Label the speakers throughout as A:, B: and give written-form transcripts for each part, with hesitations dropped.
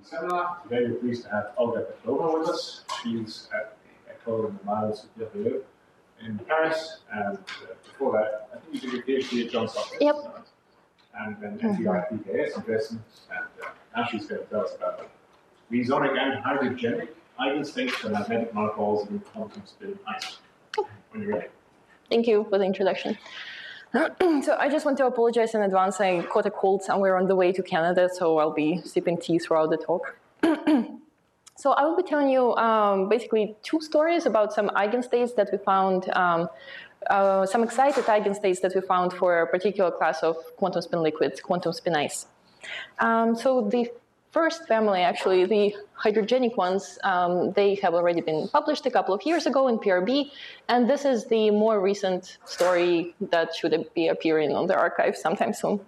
A: seminar. Today we're pleased to have Olga Petrova with us. She's at the École Normale Supérieure in Paris, and before that, I think you did your PhD at Johns Hopkins.
B: Yep.
A: And then NDR-PKS in Dresden, and now she's going to tell us about mesonic and hydrogenic eigenstates for magnetic monopoles in quantum spin ice. When you're ready.
B: Thank you for the introduction. So I just want to apologize in advance. I caught a cold somewhere on the way to Canada, so I'll be sipping tea throughout the talk. So I will be telling you basically two stories about some eigenstates that we found, some excited eigenstates that we found for a particular class of quantum spin liquids, quantum spin ice. So the first family, actually, the hydrogenic ones, they have already been published a couple of years ago in PRB, and this is the more recent story that should be appearing on the archive sometime soon.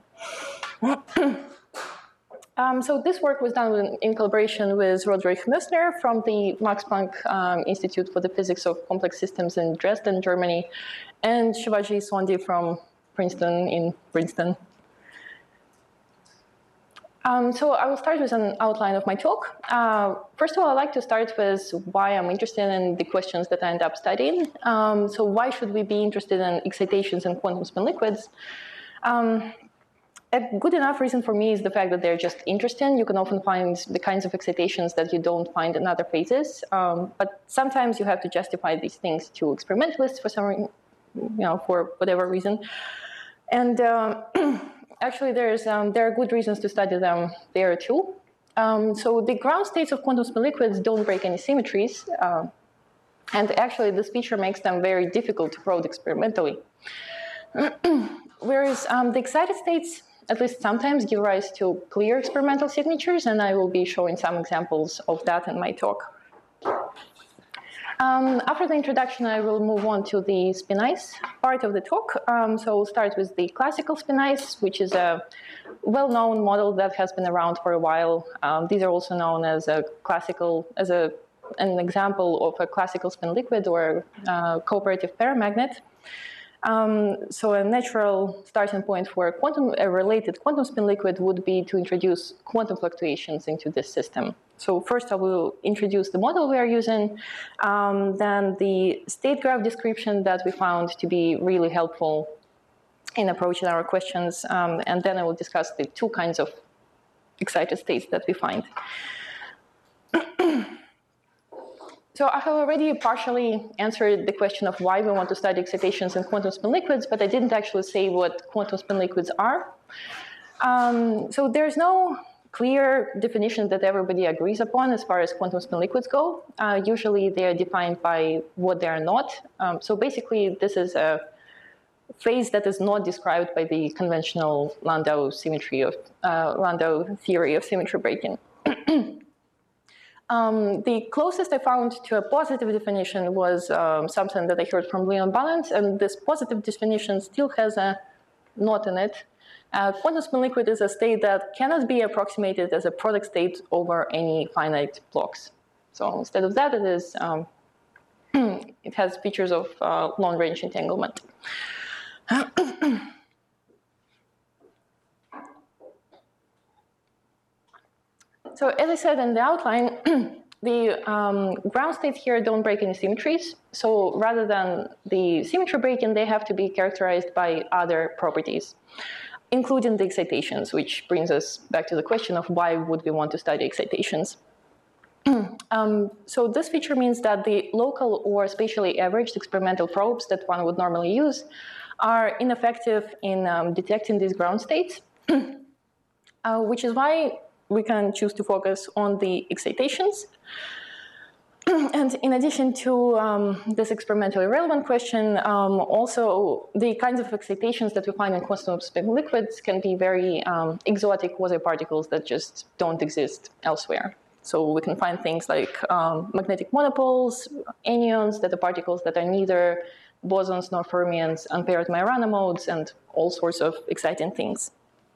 B: So this work was done in collaboration with Roderich Mössner from the Max Planck Institute for the Physics of Complex Systems in Dresden, Germany, and Shivaji Sondhi from Princeton in Princeton. So I will start with an outline of my talk. First of all, I'd like to start with why I'm interested in the questions that I end up studying. So why should we be interested in excitations in quantum spin liquids? A good enough reason for me is the fact that they're just interesting. You can often find the kinds of excitations that you don't find in other phases. But sometimes you have to justify these things to experimentalists for some, for whatever reason. And actually, there are good reasons to study them there too. So the ground states of quantum spin liquids don't break any symmetries. And actually, this feature makes them very difficult to probe experimentally. Whereas the excited states, at least sometimes, give rise to clear experimental signatures, and I will be showing some examples of that in my talk. After the introduction, I will move on to the spin ice part of the talk. So we'll start with the classical spin ice, which is a well-known model that has been around for a while. These are also known as an example of a classical spin liquid or cooperative paramagnet. So a natural starting point for a related quantum spin liquid would be to introduce quantum fluctuations into this system. So first I will introduce the model we are using, then the state graph description that we found to be really helpful in approaching our questions, and then I will discuss the two kinds of excited states that we find. So I have already partially answered the question of why we want to study excitations in quantum spin liquids, but I didn't actually say what quantum spin liquids are. So there's no clear definition that everybody agrees upon as far as quantum spin liquids go. Usually they are defined by what they are not. So basically this is a phase that is not described by the conventional Landau theory of symmetry breaking. The closest I found to a positive definition was something that I heard from Leon Ballant, and this positive definition still has a not in it. Quantum spin liquid is a state that cannot be approximated as a product state over any finite blocks. So instead of that, it is it has features of long-range entanglement. So as I said in the outline, the ground states here don't break any symmetries. So rather than the symmetry breaking, they have to be characterized by other properties, including the excitations, which brings us back to the question of why would we want to study excitations. So this feature means that the local or spatially averaged experimental probes that one would normally use are ineffective in detecting these ground states, which is why we can choose to focus on the excitations. And in addition to this experimentally relevant question, also the kinds of excitations that we find in quantum spin liquids can be very exotic quasi-particles that just don't exist elsewhere. So we can find things like magnetic monopoles, anyons that are particles that are neither bosons nor fermions, unpaired Majorana modes, and all sorts of exciting things.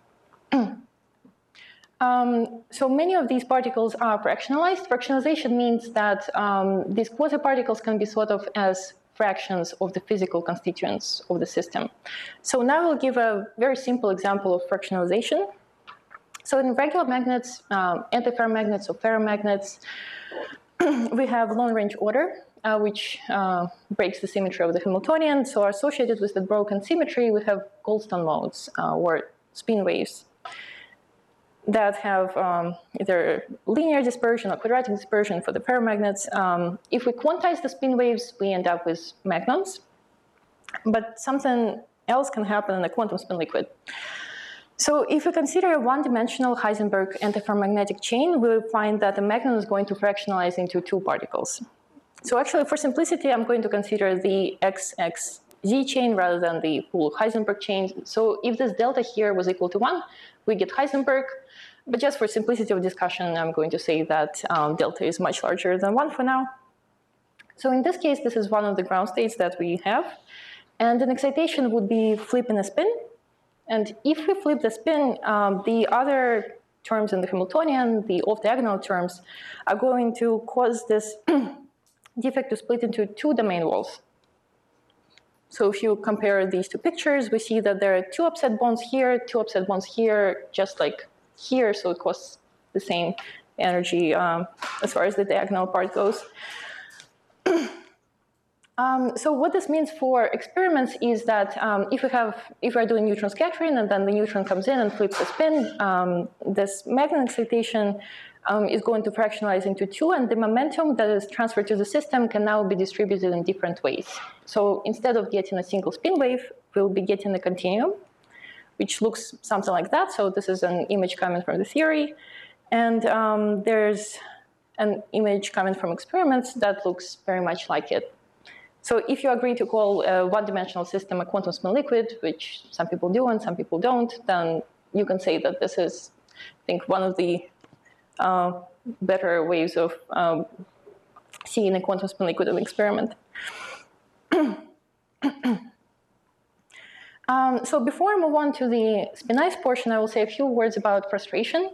B: So many of these particles are fractionalized. Fractionalization means that these quasi-particles can be thought of as fractions of the physical constituents of the system. So now we'll give a very simple example of fractionalization. So in regular magnets, antiferromagnets or ferromagnets, we have long-range order, which breaks the symmetry of the Hamiltonian. So associated with the broken symmetry, we have Goldstone modes, or spin waves, that have either linear dispersion or quadratic dispersion for the ferromagnets. If we quantize the spin waves, we end up with magnons. But something else can happen in a quantum spin liquid. So if we consider a one-dimensional Heisenberg antiferromagnetic chain, we will find that the magnon is going to fractionalize into two particles. So actually, for simplicity, I'm going to consider the XXZ chain rather than the full Heisenberg chain. So if this delta here was equal to 1, we get Heisenberg. But just for simplicity of discussion, I'm going to say that delta is much larger than 1 for now. So in this case, this is one of the ground states that we have. And an excitation would be flipping a spin. And if we flip the spin, the other terms in the Hamiltonian, the off-diagonal terms, are going to cause this defect to split into two domain walls. So if you compare these two pictures, we see that there are two upset bonds here, two upset bonds here, just like here, so it costs the same energy as far as the diagonal part goes. So what this means for experiments is that if we're doing neutron scattering and then the neutron comes in and flips the spin, this magnon excitation is going to fractionalize into two, and the momentum that is transferred to the system can now be distributed in different ways. So instead of getting a single spin wave, we'll be getting a continuum, which looks something like that. So this is an image coming from the theory, and there's an image coming from experiments that looks very much like it. So if you agree to call a one-dimensional system a quantum spin liquid, which some people do and some people don't, then you can say that this is, I think, one of the better ways of seeing a quantum spin liquid in an experiment. So before I move on to the spin-ice portion, I will say a few words about frustration.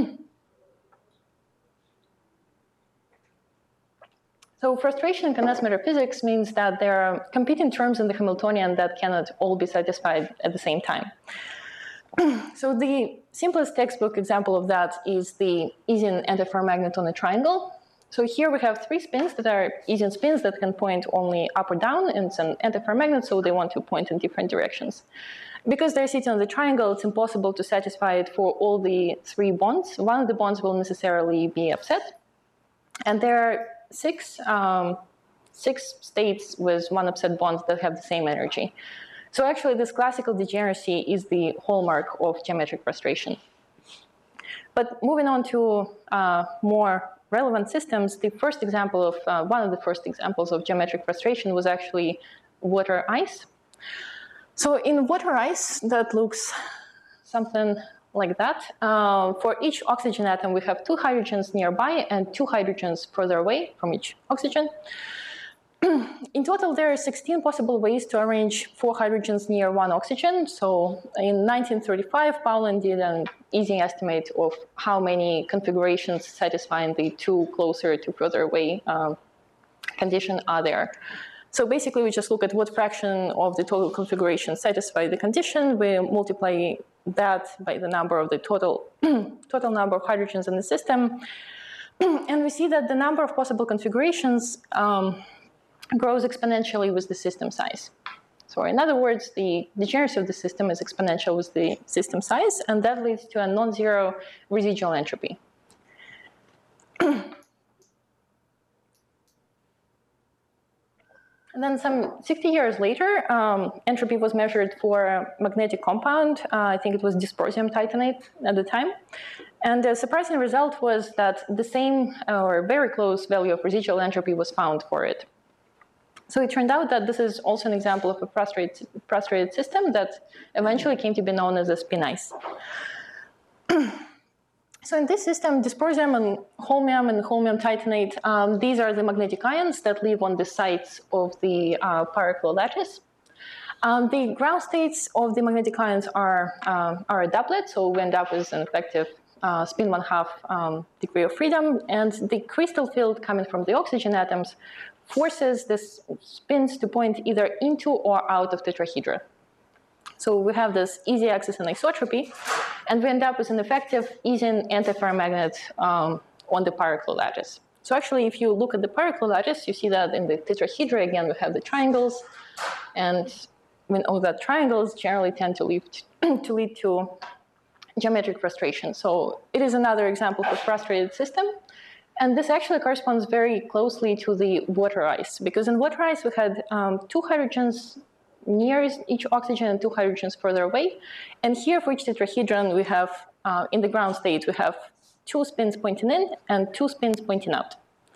B: So frustration in condensed matter physics means that there are competing terms in the Hamiltonian that cannot all be satisfied at the same time. So the simplest textbook example of that is the Ising antiferromagnet on a triangle. So here we have three spins that are Ising spins that can point only up or down, and it's an antiferromagnet, so they want to point in different directions. Because they're sitting on the triangle, it's impossible to satisfy it for all the three bonds. One of the bonds will necessarily be upset. And there are six states with one upset bond that have the same energy. So actually, this classical degeneracy is the hallmark of geometric frustration. But moving on to more relevant systems, the first example of one of the first examples of geometric frustration was actually water ice. So in water ice, that looks something like that. For each oxygen atom, we have two hydrogens nearby and two hydrogens further away from each oxygen. In total, there are 16 possible ways to arrange 4 hydrogens near one oxygen. So in 1935, Paulin did an easy estimate of how many configurations satisfying the two closer to further away condition are there. So basically, we just look at what fraction of the total configuration satisfy the condition. We multiply that by the number of the total number of hydrogens in the system. And we see that the number of possible configurations grows exponentially with the system size. So in other words, the degeneracy of the system is exponential with the system size, and that leads to a non-zero residual entropy. And then some 60 years later, entropy was measured for a magnetic compound. I think it was dysprosium titanate at the time. And the surprising result was that the same or very close value of residual entropy was found for it. So it turned out that this is also an example of a frustrated system that eventually came to be known as a spin-ice. So in this system, dysprosium and holmium titanate, these are the magnetic ions that live on the sides of the Pyrrhic lattice. The ground states of the magnetic ions are a doublet, so we end up with an effective spin 1/2 degree of freedom, and the crystal field coming from the oxygen atoms forces these spins to point either into or out of tetrahedra. So we have this easy axis anisotropy, and we end up with an effective Ising antiferromagnet on the Pyrocle lattice. So actually, if you look at the Pyrocle lattice, you see that in the tetrahedra, again, we have the triangles, and when all that triangles generally tend to lead to geometric frustration. So it is another example of a frustrated system. And this actually corresponds very closely to the water ice, because in water ice we had 2 hydrogens near each oxygen and 2 hydrogens further away. And here for each tetrahedron we have, in the ground state, we have 2 spins pointing in and 2 spins pointing out.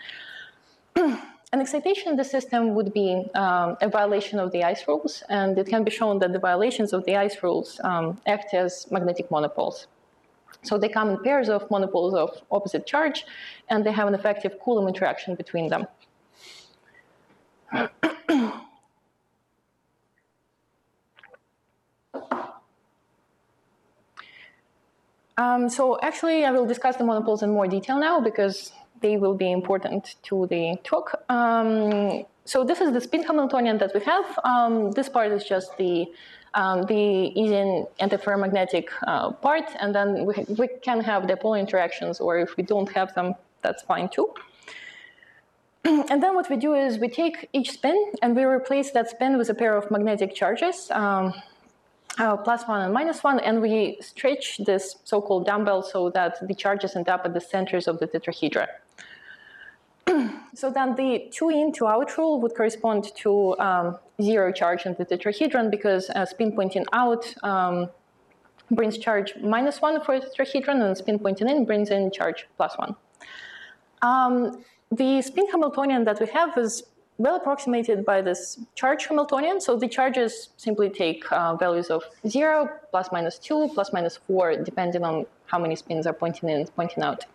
B: An excitation in the system would be a violation of the ice rules, and it can be shown that the violations of the ice rules act as magnetic monopoles. So they come in pairs of monopoles of opposite charge, and they have an effective Coulomb interaction between them. So actually, I will discuss the monopoles in more detail now, because they will be important to the talk. So this is the spin Hamiltonian that we have. This part is just the Ising antiferromagnetic part, and then we can have dipole interactions, or if we don't have them, that's fine too. And then what we do is we take each spin and we replace that spin with a pair of magnetic charges, +1 and -1, and we stretch this so-called dumbbell so that the charges end up at the centers of the tetrahedra. So then the 2 in, 2 out rule would correspond to 0 charge in the tetrahedron, because spin pointing out brings charge -1 for the tetrahedron, and spin pointing in brings in charge +1. The spin Hamiltonian that we have is well approximated by this charge Hamiltonian. So the charges simply take values of 0, ±2, ±4, depending on how many spins are pointing in and pointing out.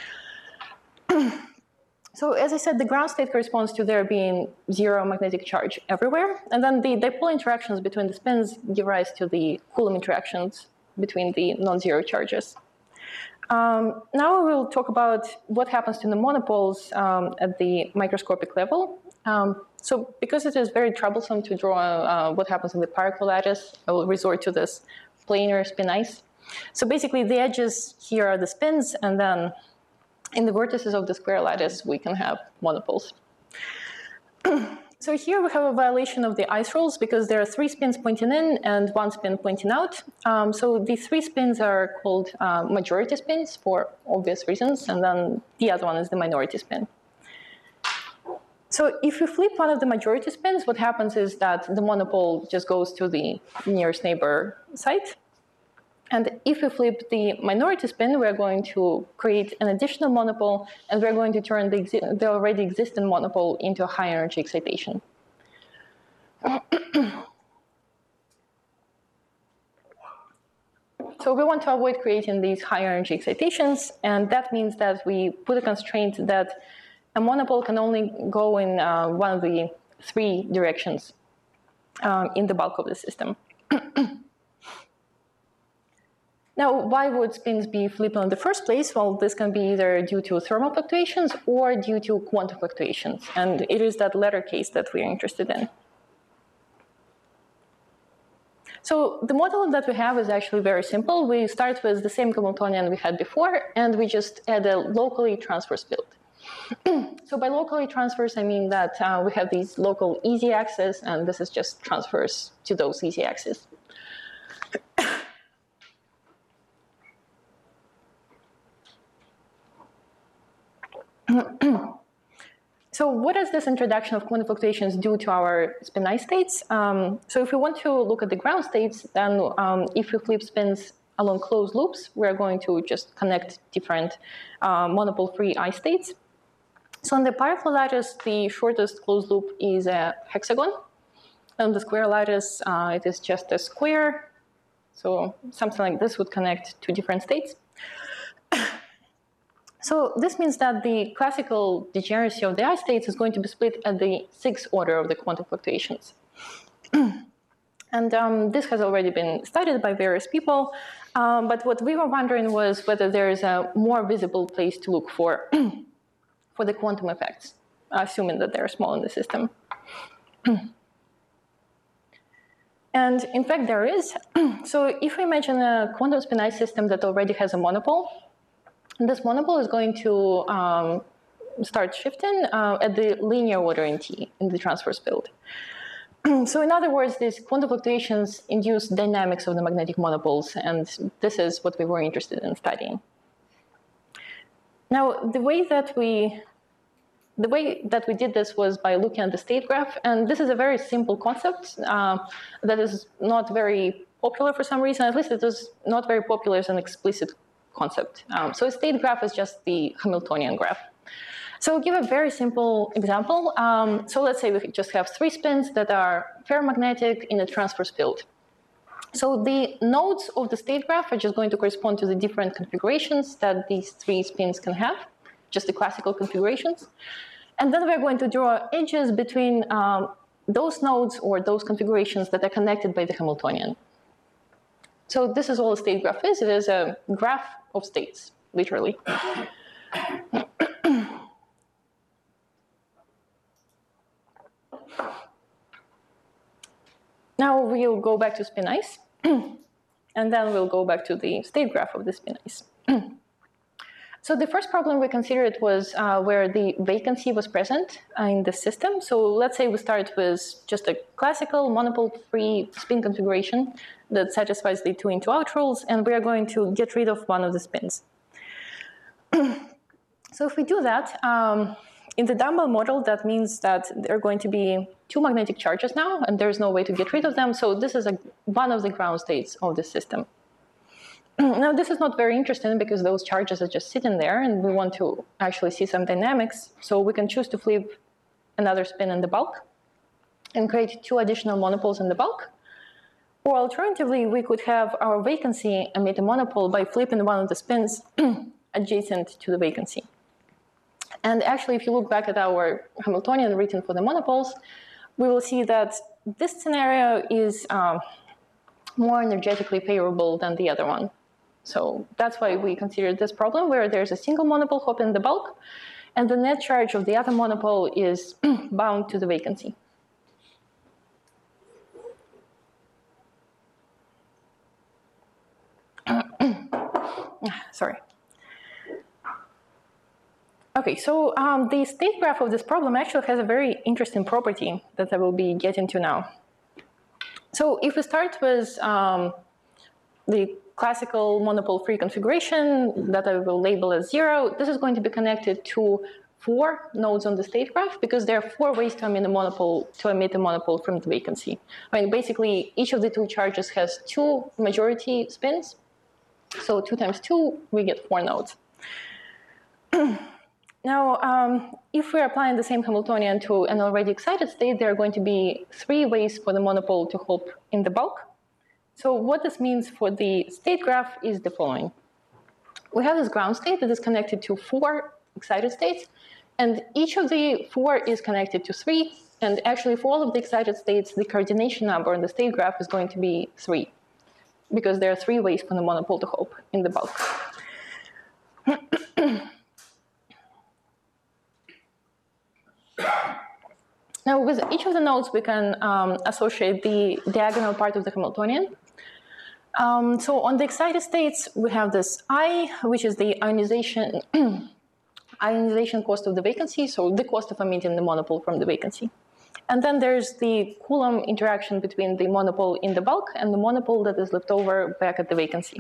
B: So as I said, the ground state corresponds to there being 0 magnetic charge everywhere. And then the dipole interactions between the spins give rise to the Coulomb interactions between the non-zero charges. Now we will talk about what happens to the monopoles at the microscopic level. So because it is very troublesome to draw what happens in the Pyrocle lattice, I will resort to this planar spin ice. So basically the edges here are the spins, and then in the vertices of the square lattice, we can have monopoles. So here we have a violation of the ice rules, because there are 3 spins pointing in and 1 spin pointing out. So the 3 spins are called majority spins for obvious reasons, and then the other one is the minority spin. So if you flip one of the majority spins, what happens is that the monopole just goes to the nearest neighbor site. And if we flip the minority spin, we're going to create an additional monopole, and we're going to turn the already existing monopole into a high energy excitation. So we want to avoid creating these high energy excitations, and that means that we put a constraint that a monopole can only go in one of the 3 directions in the bulk of the system. Now, why would spins be flipping in the first place? Well, this can be either due to thermal fluctuations or due to quantum fluctuations, and it is that latter case that we are interested in. So the model that we have is actually very simple. We start with the same Hamiltonian we had before, and we just add a locally transverse field. So by locally transverse, I mean that we have these local easy axes, and this is just transverse to those easy axes. So what does this introduction of quantum fluctuations do to our spin ice states? So if we want to look at the ground states, then if we flip spins along closed loops, we're going to just connect different monopole-free ice states. So on the Pyrocle lattice, the shortest closed loop is a hexagon. On the square lattice, it is just a square. So something like this would connect to different states. So this means that the classical degeneracy of the ice states is going to be split at the 6th order of the quantum fluctuations. And this has already been studied by various people, but what we were wondering was whether there is a more visible place to look for, for the quantum effects, assuming that they're small in the system. And in fact, there is. So if we imagine a quantum spin-ice system that already has a monopole, this monopole is going to start shifting at the linear order in T in the transverse field. So in other words, these quantum fluctuations induce dynamics of the magnetic monopoles, and this is what we were interested in studying. Now, the way that we did this was by looking at the state graph, and this is a very simple concept that is not very popular for some reason. At least it is not very popular as an explicit concept. So a state graph is just the Hamiltonian graph. So I'll give a very simple example. So let's say we just have 3 spins that are ferromagnetic in a transverse field. So the nodes of the state graph are just going to correspond to the different configurations that these 3 spins can have, just the classical configurations. And then we're going to draw edges between those nodes or those configurations that are connected by the Hamiltonian. So this is all a state graph is. It is a graph of states, literally. Now we'll go back to spin-ice, and then we'll go back to the state graph of the spin-ice. So the first problem we considered was where the vacancy was present in the system. So let's say we start with just a classical monopole-free spin configuration that satisfies the 2 into out rules, and we are going to get rid of one of the spins. So if we do that, in the Dumbbell model, that means that there are going to be 2 magnetic charges now, and there's no way to get rid of them. So this is one of the ground states of the system. Now, this is not very interesting because those charges are just sitting there, and we want to actually see some dynamics. So we can choose to flip another spin in the bulk and create 2 additional monopoles in the bulk. Or alternatively, we could have our vacancy emit a monopole by flipping one of the spins adjacent to the vacancy. And actually, if you look back at our Hamiltonian written for the monopoles, we will see that this scenario is more energetically favorable than the other one. So that's why we considered this problem where there's a single monopole hop in the bulk, and the net charge of the other monopole is bound to the vacancy. Sorry. Okay, so the state graph of this problem actually has a very interesting property that I will be getting to now. So if we start with the classical monopole-free configuration that I will label as 0, this is going to be connected to 4 nodes on the state graph because there are 4 ways to emit a monopole from the vacancy. I mean, basically, each of the 2 charges has 2 majority spins. So 2 times 2, we get 4 nodes. Now, if we're applying the same Hamiltonian to an already excited state, there are going to be 3 ways for the monopole to hop in the bulk. So what this means for the state graph is the following. We have this ground state that is connected to 4 excited states, and each of the 4 is connected to 3. And actually, for all of the excited states, the coordination number in the state graph is going to be 3, because there are 3 ways for the monopole to hop in the bulk. Now, with each of the nodes, we can associate the diagonal part of the Hamiltonian. So on the excited states, we have this I, which is the ionization cost of the vacancy, so the cost of emitting the monopole from the vacancy. And then there's the Coulomb interaction between the monopole in the bulk and the monopole that is left over back at the vacancy.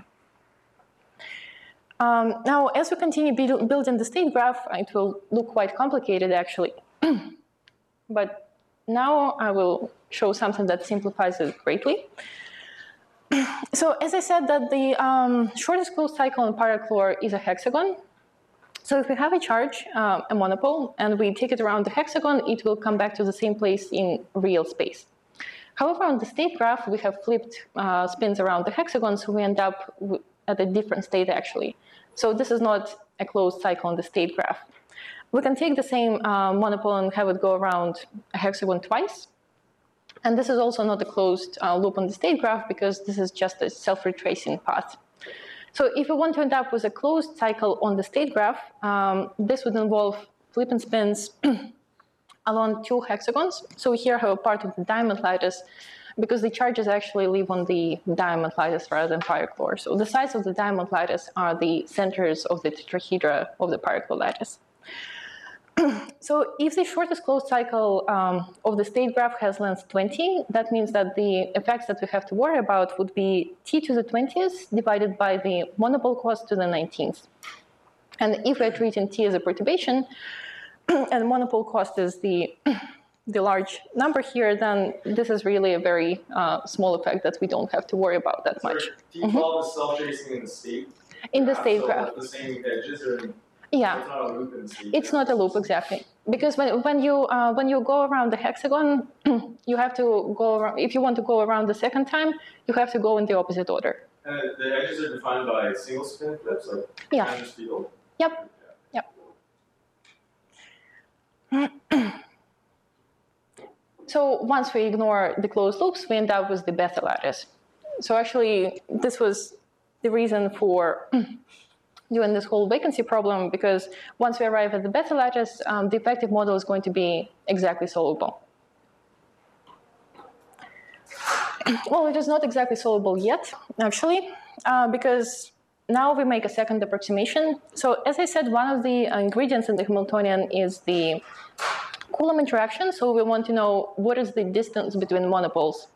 B: Now, as we continue building the state graph, it will look quite complicated, actually. But now I will show something that simplifies it greatly. So as I said, that the shortest closed cycle in Parachlor is a hexagon. So if we have a charge, a monopole, and we take it around the hexagon, it will come back to the same place in real space. However, on the state graph, we have flipped spins around the hexagon, so we end up at a different state, actually. So this is not a closed cycle on the state graph. We can take the same monopole and have it go around a hexagon twice. And this is also not a closed loop on the state graph because this is just a self-retracing path. So if we want to end up with a closed cycle on the state graph, this would involve flipping spins along 2 hexagons. So here I have a part of the diamond lattice because the charges actually live on the diamond lattice rather than pyrochlore. So the sides of the diamond lattice are the centers of the tetrahedra of the pyrochlore lattice. So if the shortest closed cycle of the state graph has length 20, that means that the effects that we have to worry about would be t to the 20th divided by the monopole cost to the 19th. And if we're treating t as a perturbation, and monopole cost is the large number here, then this is really a very small effect that we don't have to worry about that much.
C: T12 is self-tracing in the state.
B: In the state graph.
C: The same edges are.
B: Yeah,
C: it's not a loop in the state.
B: It's not a loop exactly, because when you go around the hexagon, you have to go around. If you want to go around the second time, you have to go in the opposite order.
C: The edges are defined by single spin flips, like Chandler's field.
B: Yep. So once we ignore the closed loops, we end up with the Bethe lattice. So actually, this was the reason for doing this whole vacancy problem, because once we arrive at the Bethe lattice, the effective model is going to be exactly solvable. Well, it is not exactly solvable yet, actually, because now we make a second approximation. So as I said, one of the ingredients in the Hamiltonian is the Coulomb interaction. So we want to know what is the distance between monopoles,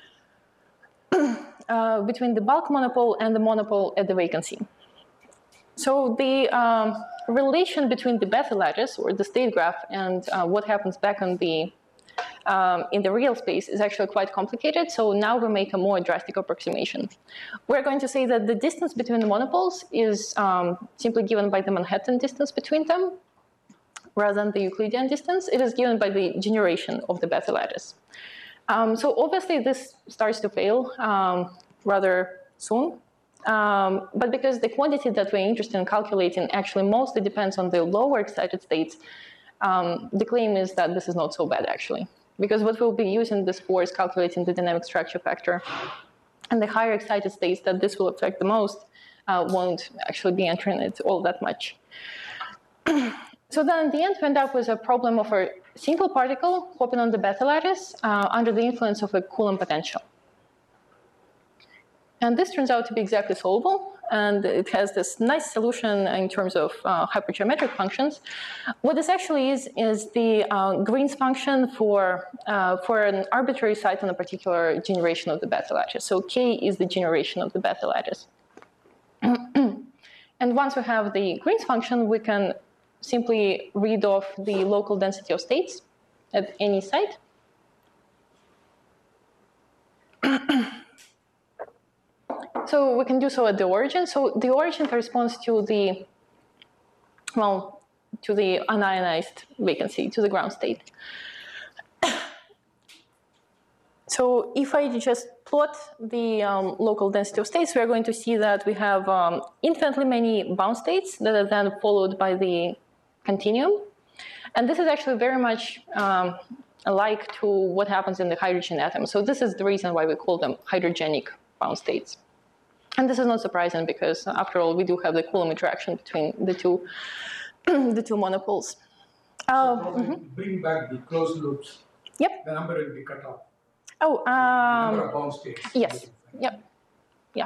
B: between the bulk monopole and the monopole at the vacancy. So the relation between the Bethe lattice, or the state graph, and what happens back on the in the real space is actually quite complicated. So now we make a more drastic approximation. We're going to say that the distance between the monopoles is simply given by the Manhattan distance between them, rather than the Euclidean distance. It is given by the generation of the Bethe lattice. So obviously this starts to fail rather soon. But because the quantity that we're interested in calculating actually mostly depends on the lower excited states, the claim is that this is not so bad actually. Because what we'll be using this for is calculating the dynamic structure factor. And the higher excited states that this will affect the most won't actually be entering it all that much. So then in the end, we end up with a problem of a single particle hopping on the Bethe lattice under the influence of a Coulomb potential. And this turns out to be exactly solvable, and it has this nice solution in terms of hypergeometric functions. What this actually is the Green's function for an arbitrary site on a particular generation of the Bethe lattice. So K is the generation of the Bethe lattice. And once we have the Green's function, we can simply read off the local density of states at any site. So we can do so at the origin. So the origin corresponds to the, well, to the unionized vacancy, to the ground state. So if I just plot the local density of states, we are going to see that we have infinitely many bound states that are then followed by the continuum. And this is actually very much alike to what happens in the hydrogen atom. So this is the reason why we call them hydrogenic bound states. And this is not surprising because, after all, we do have the Coulomb interaction between the two, the two monopoles.
D: Bring back the closed loops.
B: Yep.
D: The number will be cut off.
B: Oh,
D: number of bound states.
B: Yes. Yep. Yeah.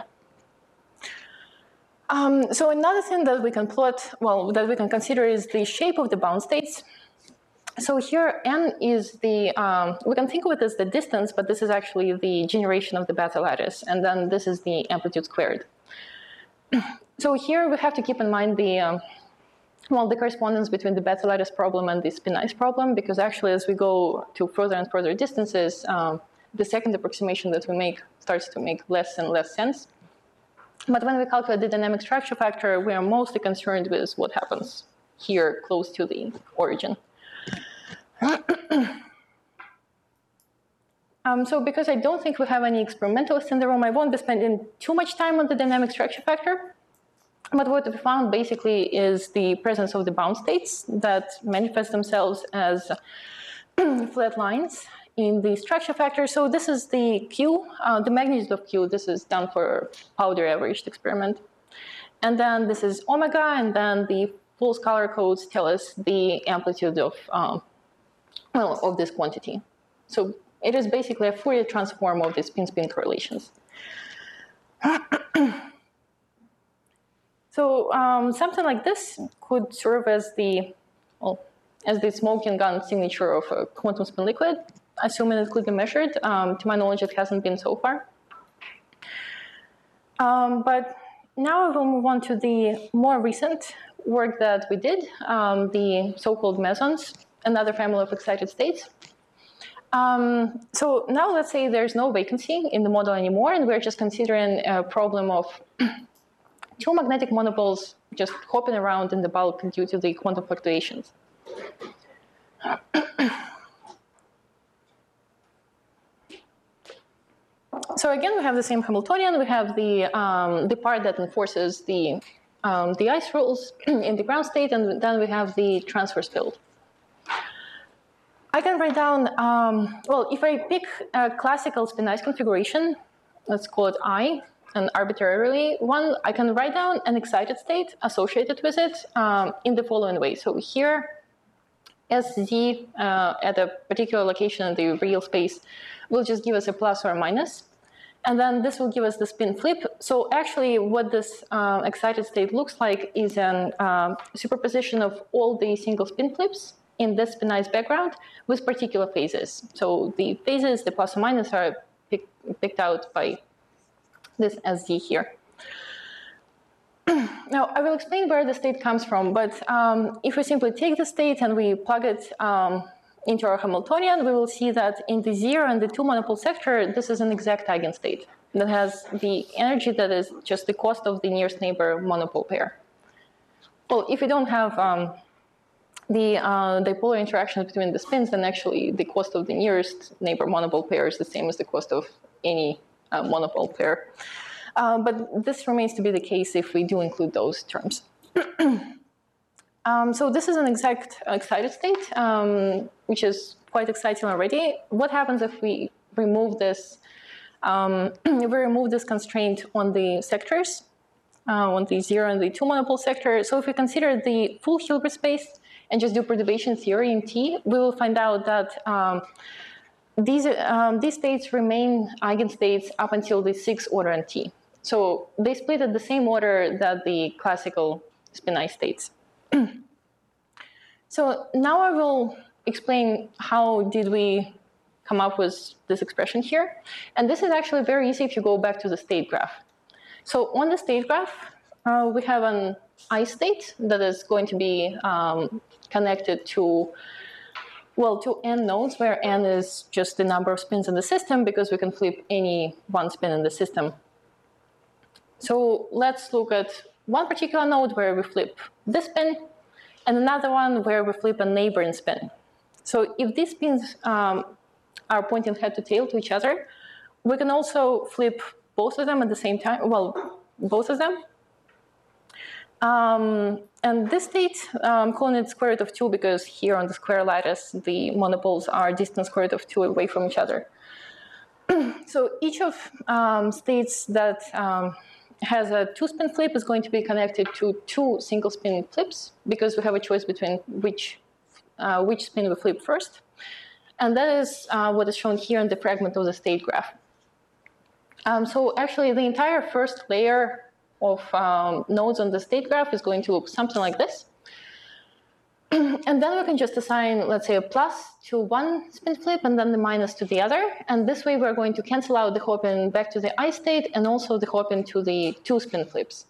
B: So another thing that we can plot, well, that we can consider is the shape of the bound states. So here, n is the, we can think of it as the distance, but this is actually the generation of the Bethe lattice, and then this is the amplitude squared. So here we have to keep in mind the, well, the correspondence between the Bethe lattice problem and the spin ice problem, because actually as we go to further and further distances, the second approximation that we make starts to make less and less sense. But when we calculate the dynamic structure factor, we are mostly concerned with what happens here close to the origin. So because I don't think we have any experimentalists in the room, I won't be spending too much time on the dynamic structure factor. But what we found basically is the presence of the bound states that manifest themselves as flat lines in the structure factor. So this is the Q, the magnitude of Q. This is done for powder averaged experiment. And then this is omega, and then the full scalar codes tell us the amplitude of, well, of this quantity. So It is basically a Fourier transform of the spin-spin correlations. So something like this could serve as the smoking gun signature of a quantum spin liquid, assuming it could be measured. To my knowledge, it hasn't been so far. But now I will move on to the more recent work that we did, the so-called mesons, another family of excited states. So now let's say there's no vacancy in the model anymore, and we're just considering a problem of two magnetic monopoles just hopping around in the bulk due to the quantum fluctuations. So again, we have the same Hamiltonian. We have the part that enforces the ice rules in the ground state, and then we have the transverse field. I can write down, well, if I pick a classical spin ice configuration, let's call it I, an arbitrarily one, I can write down an excited state associated with it in the following way. So here, SZ at a particular location in the real space will just give us a plus or a minus. And then this will give us the spin flip. So actually what this excited state looks like is a superposition of all the single spin flips in this spin ice background with particular phases. So the phases, the plus or minus, are picked out by this SZ here. Now, I will explain where the state comes from, but if we simply take the state and we plug it into our Hamiltonian, we will see that in the 0 and the 2 monopole sector, this is an exact eigenstate that has the energy that is just the cost of the nearest neighbor monopole pair. Well, if we don't have the dipolar interaction between the spins, then actually the cost of the nearest neighbor monopole pair is the same as the cost of any monopole pair. But this remains to be the case if we do include those terms. So this is an exact excited state, which is quite exciting already. What happens if we remove this? If we remove this constraint on the sectors, on the 0 and the 2 monopole sector? So if we consider the full Hilbert space and just do perturbation theory in T, we will find out that these states remain eigenstates up until the 6th order in T. So they split at the same order that the classical spin ice states. So now I will explain how did we come up with this expression here. And this is actually very easy if you go back to the state graph. So on the state graph, we have an ice state that is going to be connected to, well, to n nodes, where n is just the number of spins in the system, because we can flip any one spin in the system. So let's look at one particular node where we flip this spin, and another one where we flip a neighboring spin. So if these spins are pointing head to tail to each other, we can also flip both of them at the same time, well, both of them. And this state, I'm calling it square root of 2 because here on the square lattice, the monopoles are distant square root of 2 away from each other. So each of states that has a 2-spin flip is going to be connected to 2 single-spin flips because we have a choice between which spin we flip first. And that is what is shown here in the fragment of the state graph. So actually, the entire first layer of nodes on the state graph is going to look something like this. And then we can just assign, let's say, a plus to one spin flip and then the minus to the other. And this way, we're going to cancel out the hopping back to the I state and also the hopping to the 2 spin flips.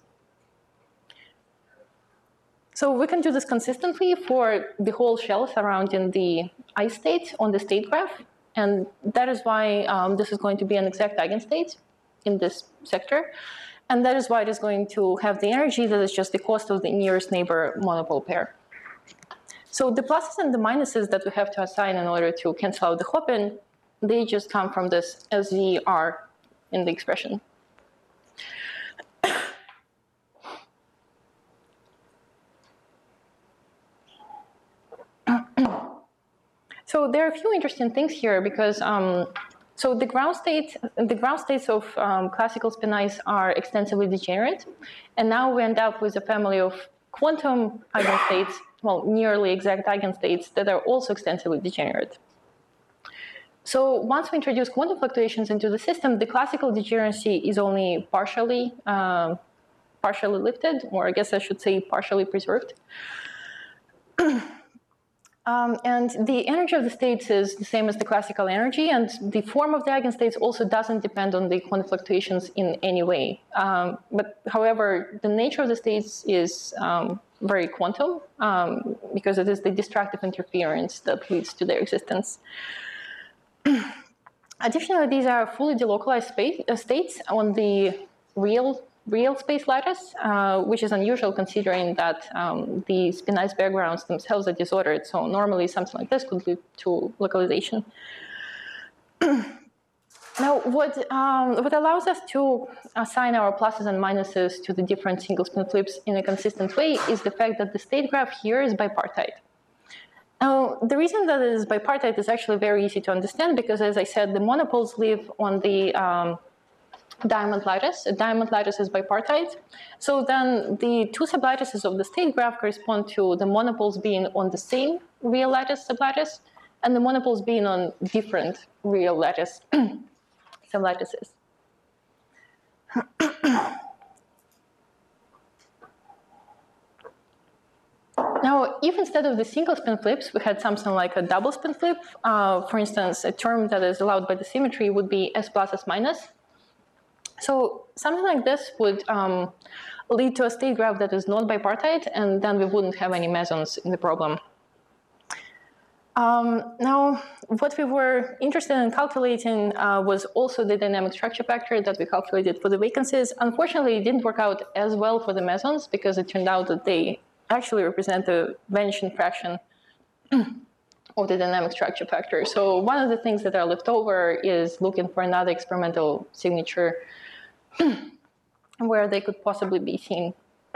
B: So we can do this consistently for the whole shell surrounding the I state on the state graph. And that is why this is going to be an exact eigenstate in this sector. And that is why it is going to have the energy that is just the cost of the nearest neighbor monopole pair. So the pluses and the minuses that we have to assign in order to cancel out the hopping, they just come from this SVR in the expression. So there are a few interesting things here because so the ground states of classical spin ice are extensively degenerate, and now we end up with a family of quantum eigenstates, well, nearly exact eigenstates that are also extensively degenerate. So once we introduce quantum fluctuations into the system, the classical degeneracy is only partially lifted, or I guess I should say partially preserved. And the energy of the states is the same as the classical energy, and the form of the eigenstates also doesn't depend on the quantum fluctuations in any way. But however, the nature of the states is very quantum, because it is the destructive interference that leads to their existence. Additionally, these are fully delocalized states on the real space lattice, which is unusual considering that the spin-ice backgrounds themselves are disordered. So normally something like this could lead to localization. Now, what allows us to assign our pluses and minuses to the different single spin flips in a consistent way is the fact that the state graph here is bipartite. Now, the reason that it is bipartite is actually very easy to understand because, as I said, the monopoles live on the diamond lattice. A diamond lattice is bipartite. So then the two sublattices of the state graph correspond to the monopoles being on the same real lattice sublattice and the monopoles being on different real lattice sublattices. Now, if instead of the single spin flips, we had something like a double spin flip, for instance, a term that is allowed by the symmetry would be S plus S minus. So something like this would lead to a state graph that is not bipartite, and then we wouldn't have any mesons in the problem. Now, what we were interested in calculating was also the dynamic structure factor that we calculated for the vacancies. Unfortunately, it didn't work out as well for the mesons because it turned out that they actually represent the vanishing fraction of the dynamic structure factor. So one of the things that are left over is looking for another experimental signature where they could possibly be seen.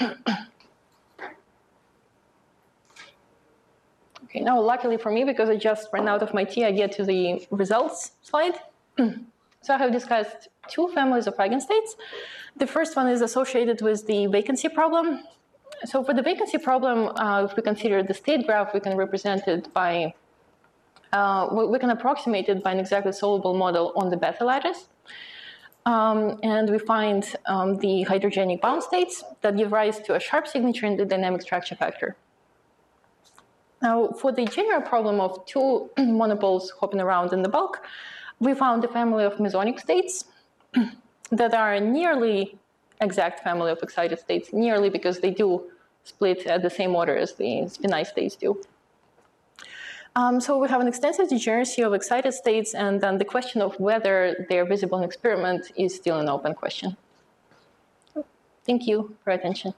B: Okay, now luckily for me, because I just ran out of my tea, I get to the results slide. So I have discussed two families of eigenstates. The first one is associated with the vacancy problem. So for the vacancy problem, if we consider the state graph, we can represent it by, we can approximate it by an exactly solvable model on the Bethe lattice. And we find the hydrogenic bound states that give rise to a sharp signature in the dynamic structure factor. Now, for the general problem of two monopoles hopping around in the bulk, we found a family of mesonic states that are a nearly exact family of excited states, nearly because they do split at the same order as the spin-ice states do. So we have an extensive degeneracy of excited states, and then the question of whether they are visible in experiment is still an open question. Thank you for attention.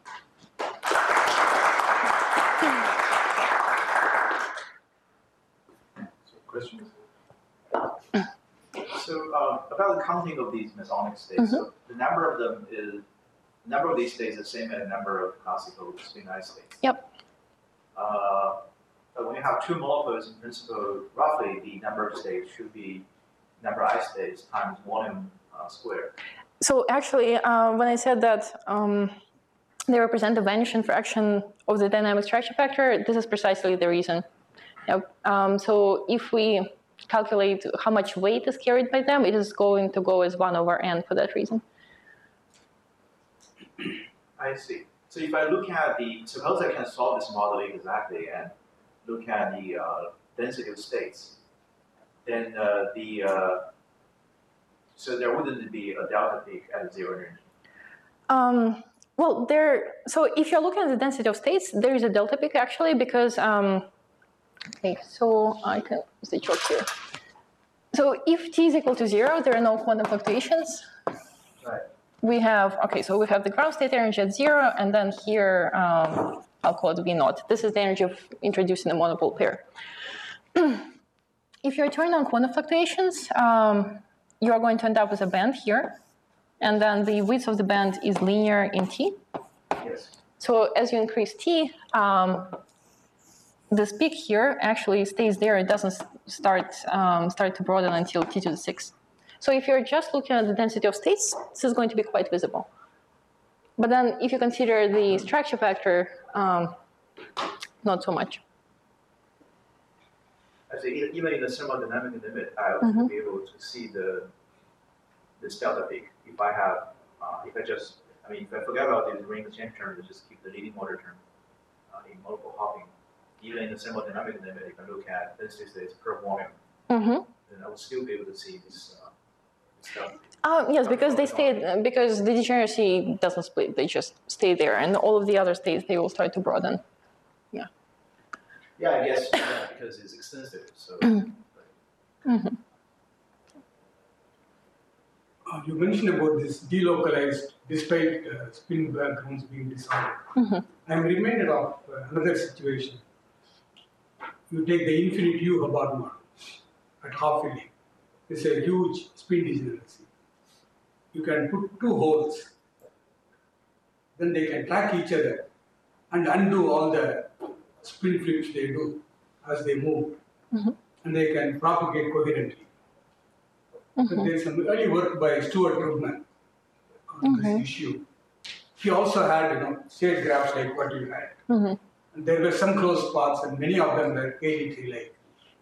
C: Questions? So about the counting of these mesonic states, so the number of them is the number of these states is the same as the number of classical spin-ice states.
B: Yep.
C: But when you have two monopoles, in principle, roughly the number of states should be number of I states times volume squared. So actually, when I said that they represent the vanishing fraction of the dynamic structure factor, this is precisely the reason. Yep. So if we calculate how much weight is carried by them, it is going to go as 1 over n for that reason. I see. So if I look at the, suppose I can solve this model exactly and look at the density of states, then so there wouldn't be a delta peak at 0 energy. Well, so if you're looking at the density of states, there is a delta peak actually because, okay, so I can use the chalk here. So if t is equal to 0, there are no quantum fluctuations. Right. We have, okay, so we have the ground state energy at 0, and then here, I'll call it V naught. This is the energy of introducing a monopole pair. If you turn on quantum fluctuations, you are going to end up with a band here, and then the width of the band is linear in t. Yes. So as you increase t, this peak here actually stays there. It doesn't start to broaden until t to the 6. So if you're just looking at the density of states, this is going to be quite visible. But then if you consider the structure factor, not so much. I say even in the thermodynamic limit, I would be able to see this delta peak if I have if I forget about the ring exchange term, to just keep the leading order term in multiple hopping. Even in the thermodynamic limit, if I look at density states per volume, then I would still be able to see this delta peak.
B: Yes, because they stay, because the degeneracy doesn't split; they just stay there, and all of the other states they will start to broaden. Yeah.
C: Yeah, I guess because it's extensive. So.
D: You mentioned about this delocalized despite spin backgrounds being disordered. I'm reminded of another situation. You take the infinite U Hubbard model at half filling. It's a huge spin degeneracy. You can put two holes, then they can track each other and undo all the spin flips they do as they move, and they can propagate coherently. So there's some early work by Stuart Krugman on this issue. He also had, state graphs like what you had. And there were some closed paths, and many of them were KD3-like.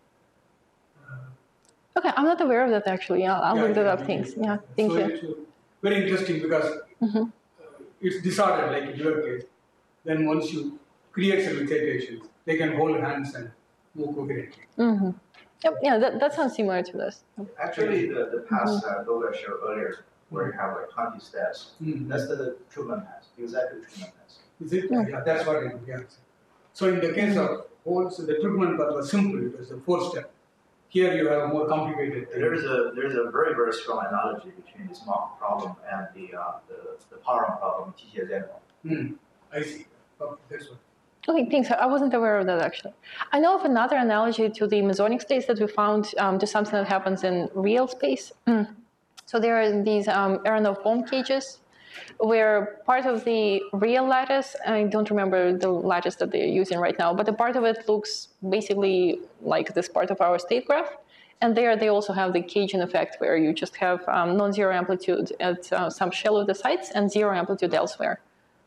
B: Okay, I'm not aware of that actually. I'll look that up. Thanks. Yeah, thank you.
D: It's very interesting because it's disordered, like in your case. Then once you create some excitations, they can hold hands and move coherently.
B: Yep, yeah, that sounds similar to this.
C: Actually, the paths that Goga showed earlier, where you have like 20 steps, that's the Truman path, exactly Truman path.
D: Is it? Yeah, that's what it is. So in the case of holes, the Truman path was simple. It was a 4-step. Here you have a more complicated thing.
C: There's a very, very strong analogy between this Mach problem and the Parham problem in TTSM.
D: I see. Okay, that's what.
B: Okay, thanks. I wasn't aware of that actually. I know of another analogy to the mesonic states that we found to something that happens in real space. So there are these Aronoff-Bohm cages where part of the real lattice, I don't remember the lattice that they're using right now, but a part of it looks basically like this part of our state graph. And there they also have the caging effect where you just have non-zero amplitude at some shell of the sites and zero amplitude elsewhere.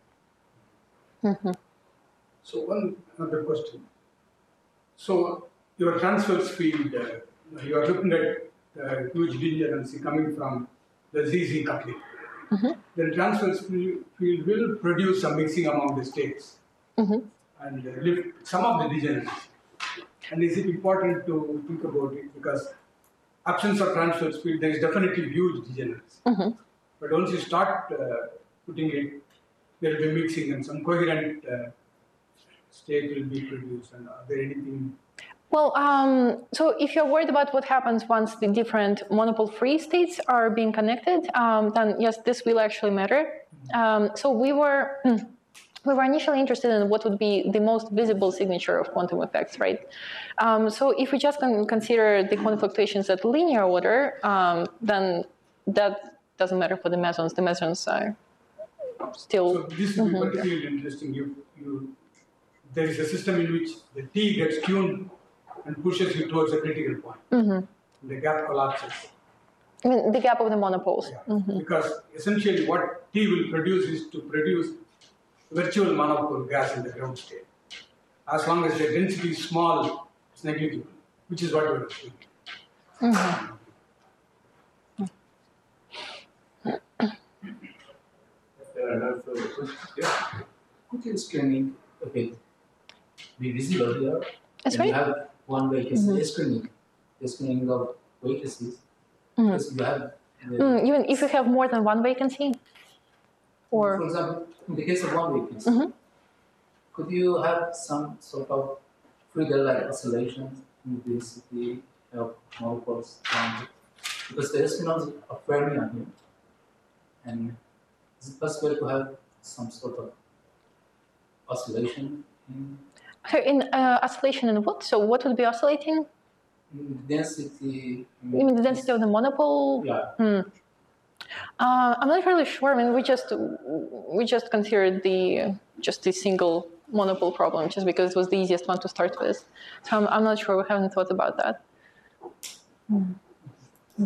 D: So one other question. So your transverse field, you are looking at huge degeneracy coming from the ZZ coupling. The transverse field will produce some mixing among the states and lift some of the degeneracy. And is it important to think about it? Because absence of transverse field, there is definitely huge degeneracy. But once you start putting it, there will be mixing and some coherent state will be produced. And are there anything?
B: Well, so if you're worried about what happens once the different monopole-free states are being connected, then yes, this will actually matter. So we were initially interested in what would be the most visible signature of quantum effects, right? So if we just consider the quantum fluctuations at linear order, then that doesn't matter for the mesons. The mesons are still.
D: So this will be particularly interesting. There is a system in which the T gets tuned and pushes you towards a critical point. The gap collapses.
B: I mean, the gap of the monopoles.
D: Yeah. Because essentially what T will produce is to produce virtual monopole gas in the ground state. As long as the density is small, it's negligible, which is what we're doing.
A: If there are no further questions, yeah.
E: Could you explain a bit the visible here?
B: That's
E: and
B: right.
E: you have one vacancy screening of vacancies. Because you have
B: Even if you have more than one vacancy? Or
E: for example, in the case of one vacancy, could you have some sort of Frege-like oscillations in the density of molecules? Because the espinons are Fermion here. And is it possible to have some sort of oscillation
B: in oscillation in what? So what would be oscillating?
E: in the density?
B: You mean the density of the monopole?
E: Yeah.
B: I'm not really sure. I mean, we just considered the single monopole problem just because it was the easiest one to start with. So I'm not sure. We haven't thought about that.
A: Any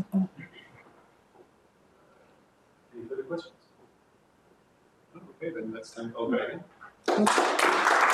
A: further questions? Okay, then let's thank Olga again.